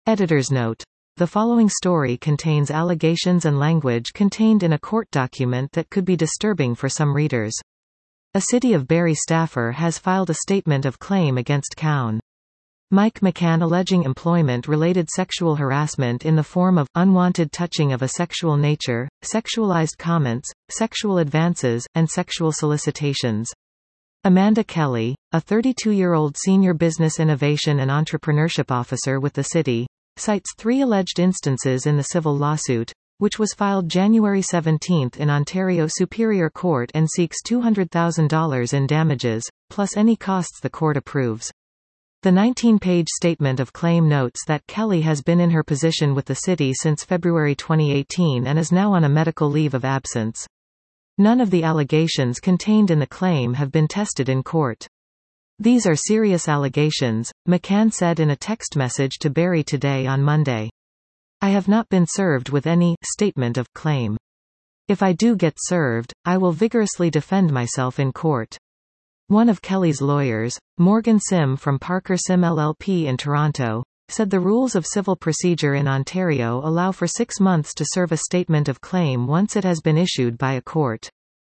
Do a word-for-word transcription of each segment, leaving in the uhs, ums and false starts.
Editor's note. The following story contains allegations and language contained in a court document that could be disturbing for some readers. A City of Barrie staffer has filed a statement of claim against Cowan. Mike McCann alleging employment-related sexual harassment in the form of unwanted touching of a sexual nature, sexualized comments, sexual advances, and sexual solicitations. Amanda Kelly, a thirty-two-year-old senior business innovation and entrepreneurship officer with the city, cites three alleged instances in the civil lawsuit, which was filed January seventeenth in Ontario Superior Court and seeks two hundred thousand dollars in damages, plus any costs the court approves. The nineteen-page statement of claim notes that Kelly has been in her position with the city since February twenty eighteen and is now on a medical leave of absence. None of the allegations contained in the claim have been tested in court. These are serious allegations, McCann said in a text message to Barrie Today on Monday. I have not been served with any statement of claim. If I do get served, I will vigorously defend myself in court. One of Kelly's lawyers, Morgan Sim from Parker Sim L L P in Toronto, said the rules of civil procedure in Ontario allow for six months to serve a statement of claim once it has been issued by a court.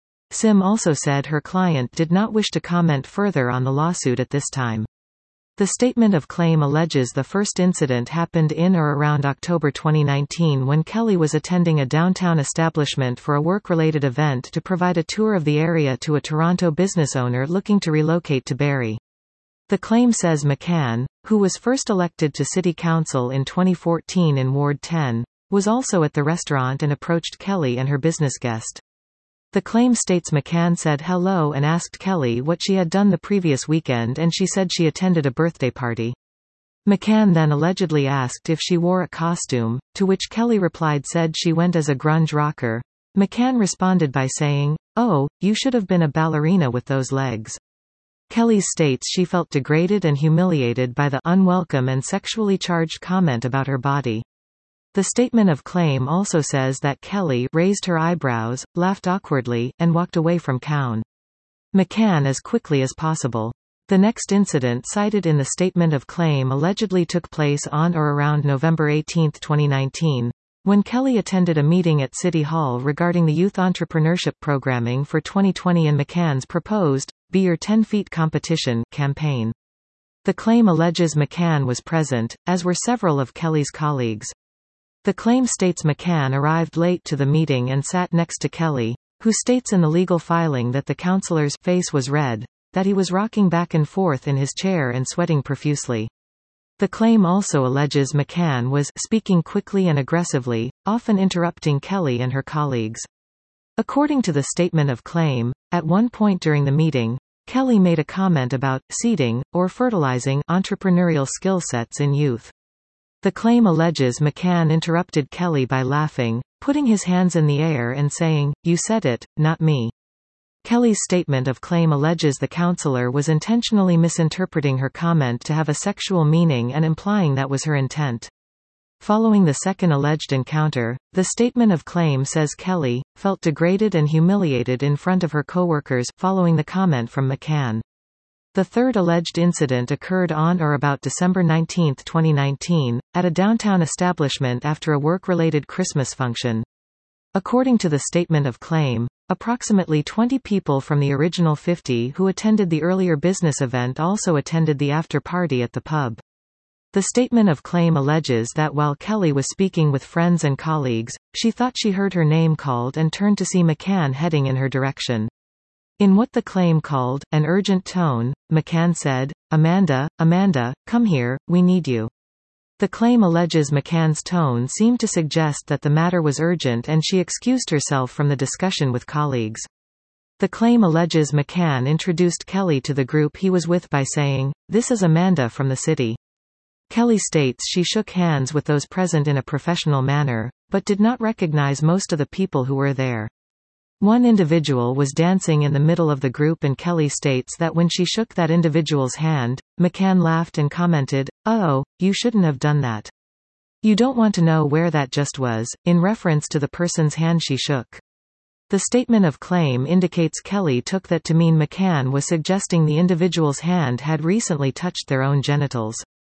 Sim also said her client did not wish to comment further on the lawsuit at this time. The statement of claim alleges the first incident happened in or around October twenty nineteen when Kelly was attending a downtown establishment for a work-related event to provide a tour of the area to a Toronto business owner looking to relocate to Barrie. The claim says McCann, who was first elected to City Council in twenty fourteen in Ward ten, was also at the restaurant and approached Kelly and her business guest. The claim states McCann said hello and asked Kelly what she had done the previous weekend, and she said she attended a birthday party. McCann then allegedly asked if she wore a costume, to which Kelly replied said she went as a grunge rocker. McCann responded by saying, "Oh, you should have been a ballerina with those legs." Kelly states she felt degraded and humiliated by the unwelcome and sexually charged comment about her body. The statement of claim also says that Kelly raised her eyebrows, laughed awkwardly, and walked away from Cowan. McCann as quickly as possible. The next incident cited in the statement of claim allegedly took place on or around November eighteenth twenty nineteen, when Kelly attended a meeting at City Hall regarding the youth entrepreneurship programming for twenty twenty and McCann's proposed, Be Your ten feet competition campaign. The claim alleges McCann was present, as were several of Kelly's colleagues. The claim states McCann arrived late to the meeting and sat next to Kelly, who states in the legal filing that the counselor's face was red, that he was rocking back and forth in his chair and sweating profusely. The claim also alleges McCann was speaking quickly and aggressively, often interrupting Kelly and her colleagues. According to the statement of claim, at one point during the meeting, Kelly made a comment about seeding or fertilizing entrepreneurial skill sets in youth. The claim alleges McCann interrupted Kelly by laughing, putting his hands in the air and saying, "You said it, not me." Kelly's statement of claim alleges the counselor was intentionally misinterpreting her comment to have a sexual meaning and implying that was her intent. Following the second alleged encounter, the statement of claim says Kelly felt degraded and humiliated in front of her coworkers following the comment from McCann. The third alleged incident occurred on or about December nineteenth twenty nineteen, at a downtown establishment after a work-related Christmas function. According to the statement of claim, approximately twenty people from the original fifty who attended the earlier business event also attended the after-party at the pub. The statement of claim alleges that while Kelly was speaking with friends and colleagues, she thought she heard her name called and turned to see McCann heading in her direction. In what the claim called an urgent tone, McCann said, "Amanda, Amanda, come here, we need you." The claim alleges McCann's tone seemed to suggest that the matter was urgent and she excused herself from the discussion with colleagues. The claim alleges McCann introduced Kelly to the group he was with by saying, "This is Amanda from the city." Kelly states she shook hands with those present in a professional manner, but did not recognize most of the people who were there. One individual was dancing in the middle of the group and Kelly states that when she shook that individual's hand, McCann laughed and commented, "Oh, you shouldn't have done that. You don't want to know where that just was," in reference to the person's hand she shook. The statement of claim indicates Kelly took that to mean McCann was suggesting the individual's hand had recently touched their own genitals.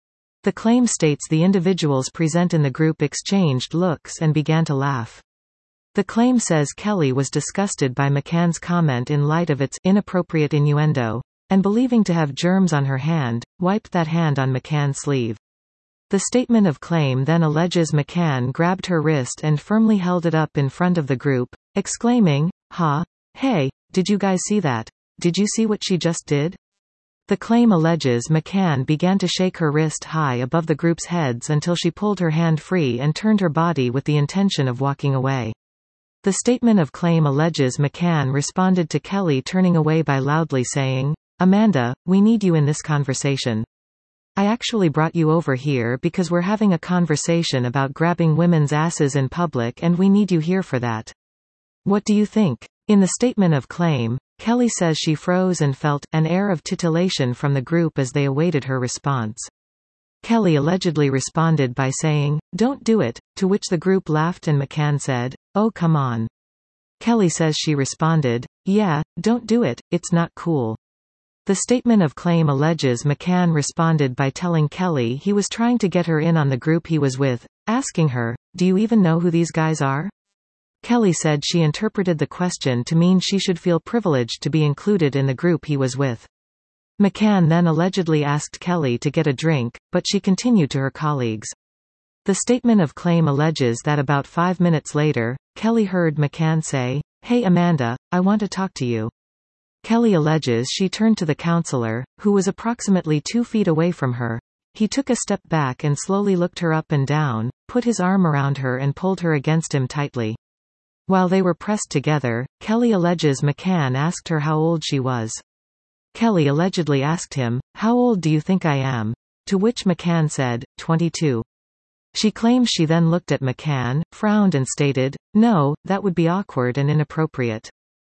The claim states the individuals present in the group exchanged looks and began to laugh. The claim says Kelly was disgusted by McCann's comment in light of its inappropriate innuendo, and believing to have germs on her hand, wiped that hand on McCann's sleeve. The statement of claim then alleges McCann grabbed her wrist and firmly held it up in front of the group, exclaiming, "Ha! Hey, did you guys see that? Did you see what she just did?" The claim alleges McCann began to shake her wrist high above the group's heads until she pulled her hand free and turned her body with the intention of walking away. The statement of claim alleges McCann responded to Kelly turning away by loudly saying, "Amanda, we need you in this conversation. I actually brought you over here because we're having a conversation about grabbing women's asses in public and we need you here for that. What do you think?" In the statement of claim, Kelly says she froze and felt an air of titillation from the group as they awaited her response. Kelly allegedly responded by saying, "Don't do it," to which the group laughed and McCann said, "Oh come on." Kelly says she responded, "Yeah, don't do it, it's not cool." The statement of claim alleges McCann responded by telling Kelly he was trying to get her in on the group he was with, asking her, "Do you even know who these guys are?" Kelly said she interpreted the question to mean she should feel privileged to be included in the group he was with. McCann then allegedly asked Kelly to get a drink, but she continued to her colleagues. The statement of claim alleges that about five minutes later, Kelly heard McCann say, "Hey Amanda, I want to talk to you." Kelly alleges she turned to the counselor, who was approximately two feet away from her. He took a step back and slowly looked her up and down, put his arm around her and pulled her against him tightly. While they were pressed together, Kelly alleges McCann asked her how old she was. Kelly allegedly asked him, "How old do you think I am?" To which McCann said, twenty-two. She claims she then looked at McCann, frowned and stated, "No, that would be awkward and inappropriate."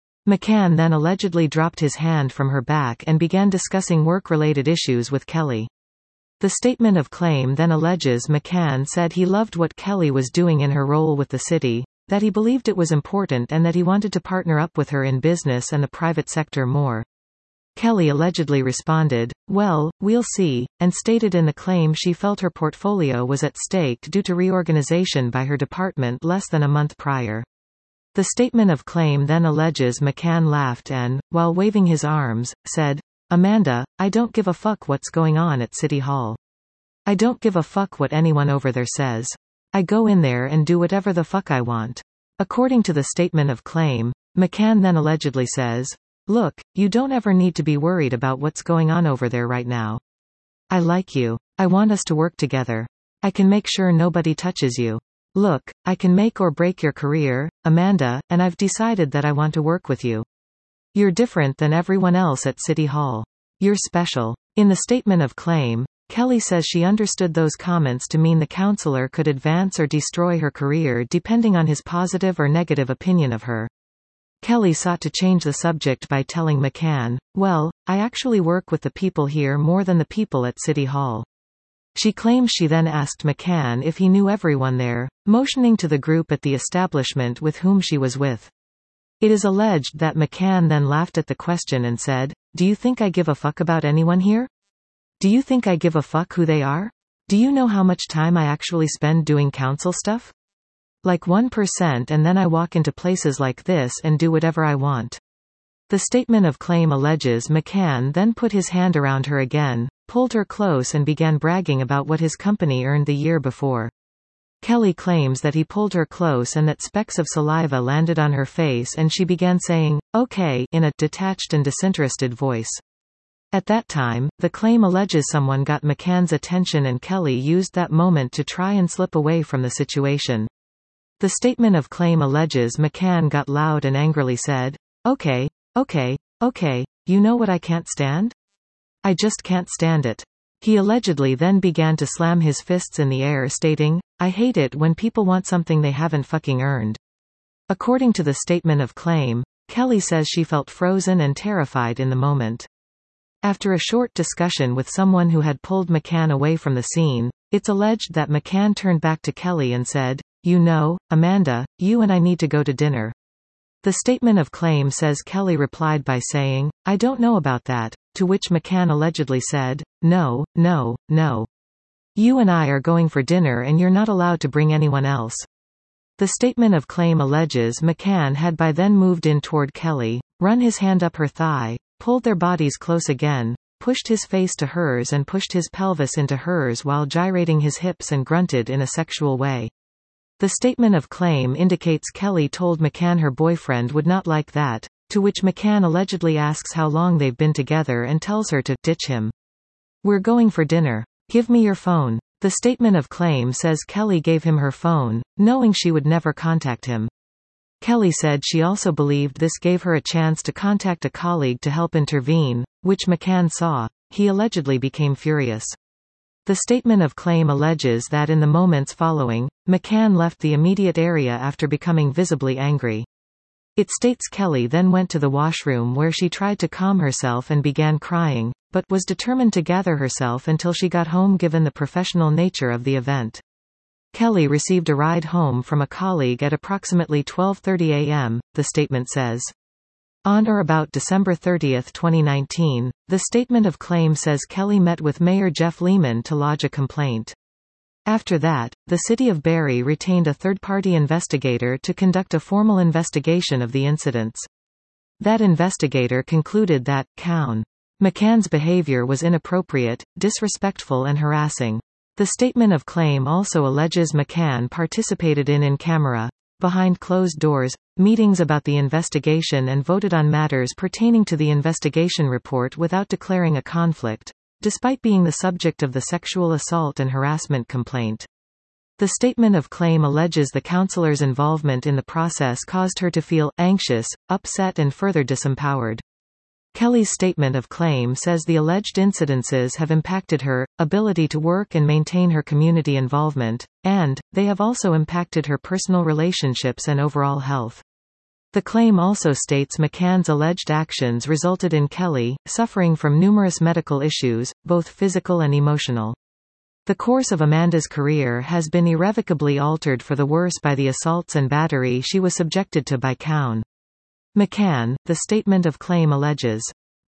McCann then allegedly dropped his hand from her back and began discussing work-related issues with Kelly. The statement of claim then alleges McCann said he loved what Kelly was doing in her role with the city, that he believed it was important and that he wanted to partner up with her in business and the private sector more. Kelly allegedly responded, "Well, we'll see," and stated in the claim she felt her portfolio was at stake due to reorganization by her department less than a month prior. The statement of claim then alleges McCann laughed and, while waving his arms, said, "Amanda, I don't give a fuck what's going on at City Hall. I don't give a fuck what anyone over there says. I go in there and do whatever the fuck I want." According to the statement of claim, McCann then allegedly says, "Look, you don't ever need to be worried about what's going on over there right now. I like you. I want us to work together. I can make sure nobody touches you. Look, I can make or break your career, Amanda, and I've decided that I want to work with you. You're different than everyone else at City Hall. You're special." In the statement of claim, Kelly says she understood those comments to mean the counselor could advance or destroy her career depending on his positive or negative opinion of her. Kelly sought to change the subject by telling McCann, "Well, I actually work with the people here more than the people at City Hall." She claims she then asked McCann if he knew everyone there, motioning to the group at the establishment with whom she was with. It is alleged that McCann then laughed at the question and said, "Do you think I give a fuck about anyone here? Do you think I give a fuck who they are? Do you know how much time I actually spend doing council stuff? Like one percent, and then I walk into places like this and do whatever I want." The statement of claim alleges McCann then put his hand around her again, pulled her close and began bragging about what his company earned the year before. Kelly claims that he pulled her close and that specks of saliva landed on her face and she began saying, "Okay," in a detached and disinterested voice. At that time, the claim alleges someone got McCann's attention and Kelly used that moment to try and slip away from the situation. The statement of claim alleges McCann got loud and angrily said, "Okay, okay, okay, you know what I can't stand? I just can't stand it." He allegedly then began to slam his fists in the air stating, "I hate it when people want something they haven't fucking earned." According to the statement of claim, Kelly says she felt frozen and terrified in the moment. After a short discussion with someone who had pulled McCann away from the scene, it's alleged that McCann turned back to Kelly and said, "You know, Amanda, you and I need to go to dinner." The statement of claim says Kelly replied by saying, "I don't know about that," to which McCann allegedly said, "No, no, no. "You and I are going for dinner and you're not allowed to bring anyone else." The statement of claim alleges McCann had by then moved in toward Kelly, run his hand up her thigh, pulled their bodies close again, pushed his face to hers and pushed his pelvis into hers while gyrating his hips and grunted in a sexual way. The statement of claim indicates Kelly told McCann her boyfriend would not like that, to which McCann allegedly asks how long they've been together and tells her to ditch him. "We're going for dinner. Give me your phone." The statement of claim says Kelly gave him her phone, knowing she would never contact him. Kelly said she also believed this gave her a chance to contact a colleague to help intervene, which McCann saw. He allegedly became furious. The statement of claim alleges that in the moments following, McCann left the immediate area after becoming visibly angry. It states Kelly then went to the washroom where she tried to calm herself and began crying, but was determined to gather herself until she got home given the professional nature of the event. Kelly received a ride home from a colleague at approximately twelve thirty a m, the statement says. On or about December thirtieth twenty nineteen, the statement of claim says Kelly met with Mayor Jeff Lehman to lodge a complaint. After that, the city of Barrie retained a third-party investigator to conduct a formal investigation of the incidents. That investigator concluded that, Count McCann's behavior was inappropriate, disrespectful and harassing. The statement of claim also alleges McCann participated in in-camera, behind closed doors, meetings about the investigation and voted on matters pertaining to the investigation report without declaring a conflict, despite being the subject of the sexual assault and harassment complaint. The statement of claim alleges the counselor's involvement in the process caused her to feel anxious, upset and further disempowered. Kelly's statement of claim says the alleged incidences have impacted her ability to work and maintain her community involvement, and they have also impacted her personal relationships and overall health. The claim also states McCann's alleged actions resulted in Kelly suffering from numerous medical issues, both physical and emotional. The course of Amanda's career has been irrevocably altered for the worse by the assaults and battery she was subjected to by Count McCann, the statement of claim alleges.